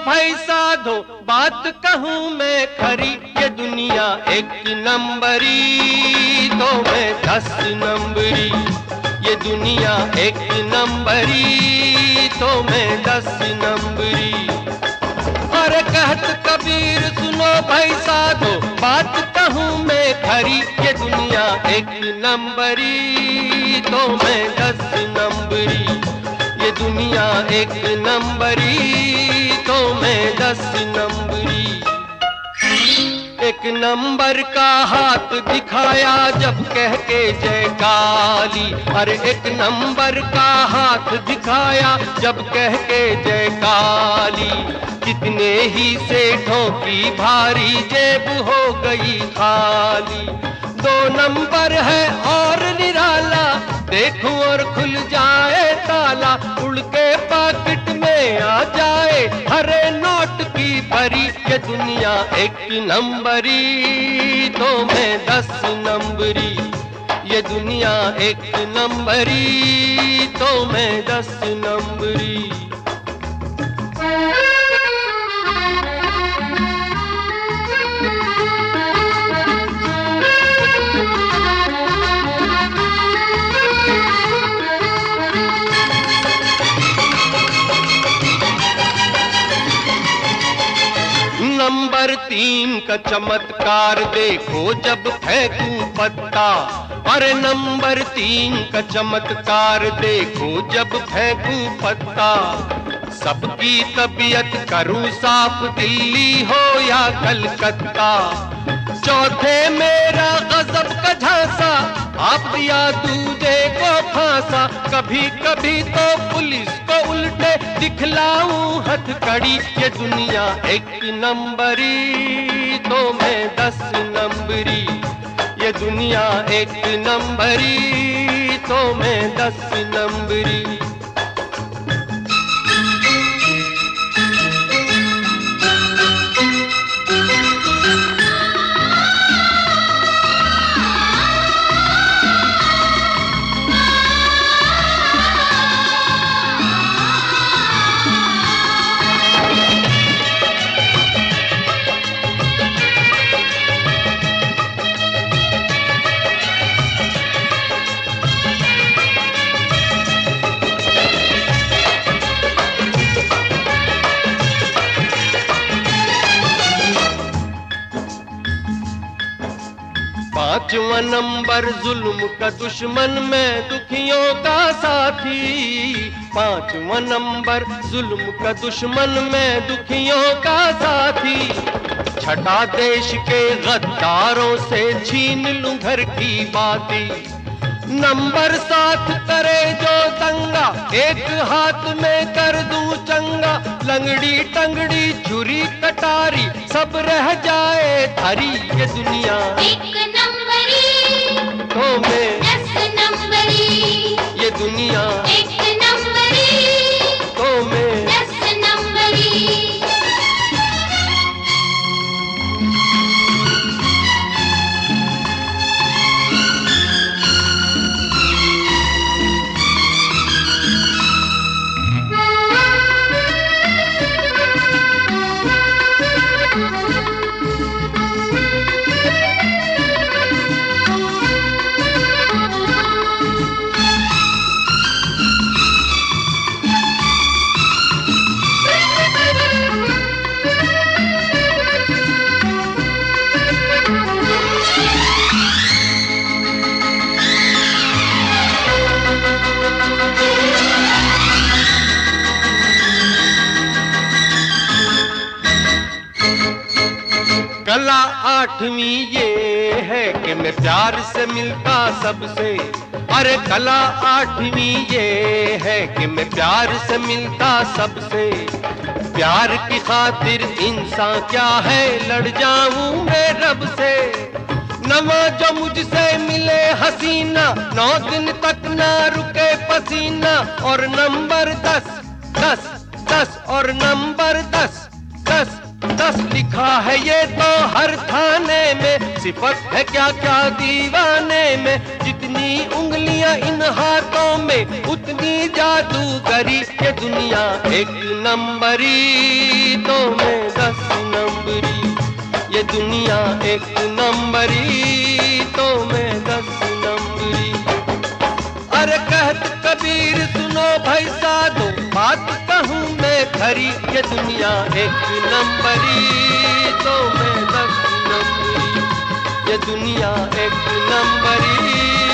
भाई साधो बात कहूँ मैं खरी, ये दुनिया एक नंबरी तो मैं 10 नंबरी, ये दुनिया एक नंबरी तो मैं 10 नंबरी। अरे कहत कबीर सुनो भाई साधो बात कहूँ मैं खरी, ये दुनिया एक नंबरी तो मैं 10 नंबरी, ये दुनिया एक नंबरी तो मैं 10 नंबरी। एक नंबर का हाथ दिखाया जब कह के जय काली, अरे एक नंबर का हाथ दिखाया जब कह के जय काली। कितने ही सेठों की भारी जेब हो गई खाली। 2 नंबर है और निराला, देखूं और खुल जाए ताला, उड़ के पॉकेट में आ जाए हरे नोट की भरी, ये दुनिया एक नंबरी तो मैं 10 नंबरी, ये दुनिया एक नंबरी तो मैं 10 नंबरी। नंबर 3 का चमत्कार देखो जब फेंकूं पत्ता, अरे नंबर 3 का चमत्कार देखो जब फेंकूं पत्ता। सबकी तबीयत करूं साफ, दिल्ली हो या कलकत्ता। चौथे मेरा गजब का झांसा, आप दिया दूजे को फांसा। कभी कभी तो पुलिस को उल्टे दिखलाऊं हथकड़ी, ये दुनिया एक नंबरी तो मैं 10 नंबरी, ये दुनिया एक नंबरी तो मैं 10 नंबरी। पांचवा नंबर जुल्म का दुश्मन में दुखियों का साथी, पांचवा नंबर जुल्म का दुश्मन में दुखियों का साथी। छठा देश के गद्दारों से छीन लूं घर की बाती। नंबर 7 करे जो दंगा, एक हाथ में कर दूं चंगा। लंगड़ी टंगड़ी छुरी कटारी सब रह जाए धरी, ये दुनिया एक नंबरी तो मैं 10 नंबरी, ये दुनिया एक नंबरी तो मैं 10 नंबरी। कला 8वीं ये है कि मैं प्यार से मिलता सबसे। अरे कला 8वीं ये है कि मैं प्यार से मिलता सबसे। प्यार की खातिर इंसान क्या है, लड़ जाऊं मैं रब से। नवा जो मुझसे मिले हसीना, 9 दिन तक ना रुके पसीना। और नंबर 10 10 10 और नंबर 10 10 10 लिखा है ये तो हर थाने में। सिफत है क्या क्या दीवाने में, जितनी उंगलियां इन हाथों में उतनी जादूगरी, ये दुनिया एक नंबरी तो मैं 10 नंबरी, ये दुनिया एक नंबरी तो मैं 10 नंबरी। अरे कहत कबीर सुनो भाई साधो, बात कहूँ मैं खरी, ये दुनिया एक नंबरी तो मैं 10 नंबरी, ये दुनिया एक नंबरी